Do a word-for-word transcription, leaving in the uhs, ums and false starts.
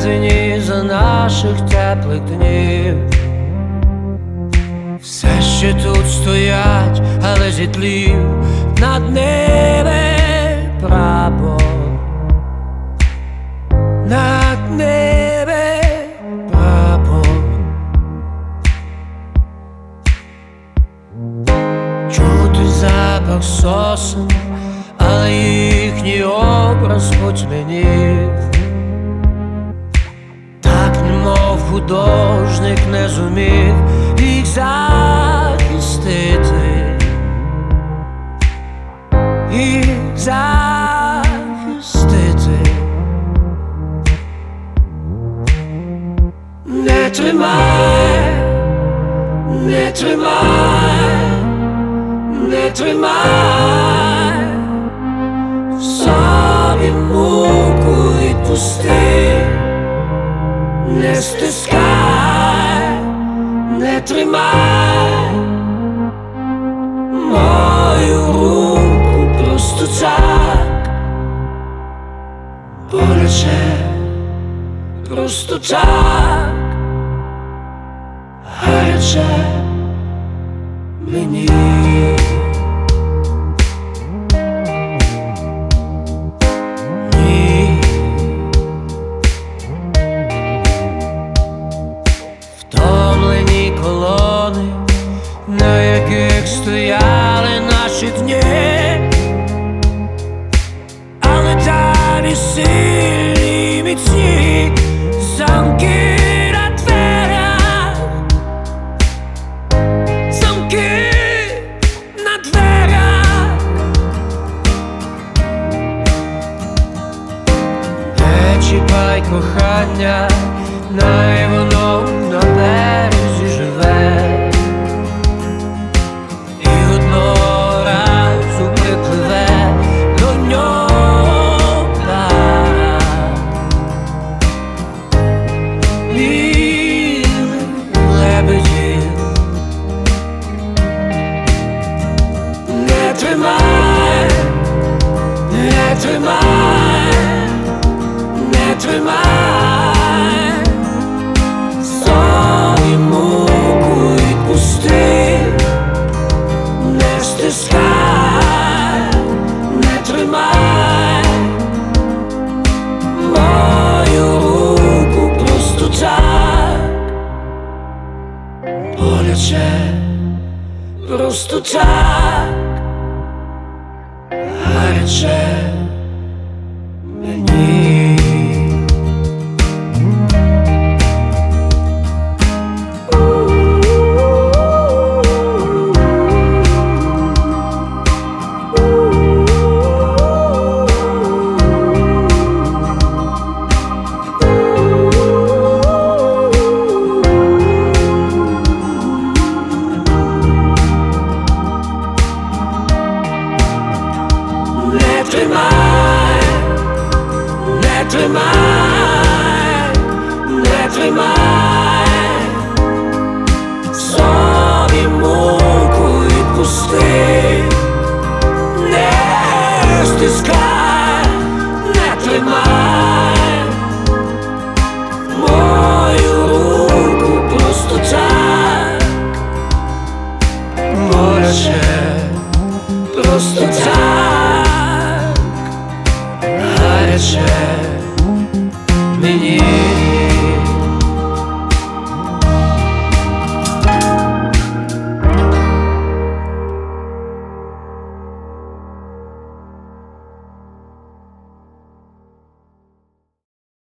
березені за наших теплих днів. Все ще тут стоять, але зітлів над небе прапор, над небе прапор. Чути запах сосен, але їхній образ потьмянів. Так, немов художник не зумів їх захистити, їх захистити. Не тримай, не тримай, не тримай в собі муку, відпусти, не стискай, не тримай мою руку просто так, боляче, просто так, гаряче мені. Ні. Втомлені колони, на яких стояли наші дні, але далі сильні, міцні замки на дверях, замки на дверях. Не чіпай кохання, най воно на березі живе, і одного разу припливе до нього пара білих лебедів. Не тримай, не тримай, не тримай собі муку, відпусти, не стискай, не тримай мою руку просто так, боляче, просто так, гаряче мені. Не тримай, не тримай, не тримай собі муку, відпусти, не стискай, не тримай мою руку просто так, боляче, просто так, гаряче мені.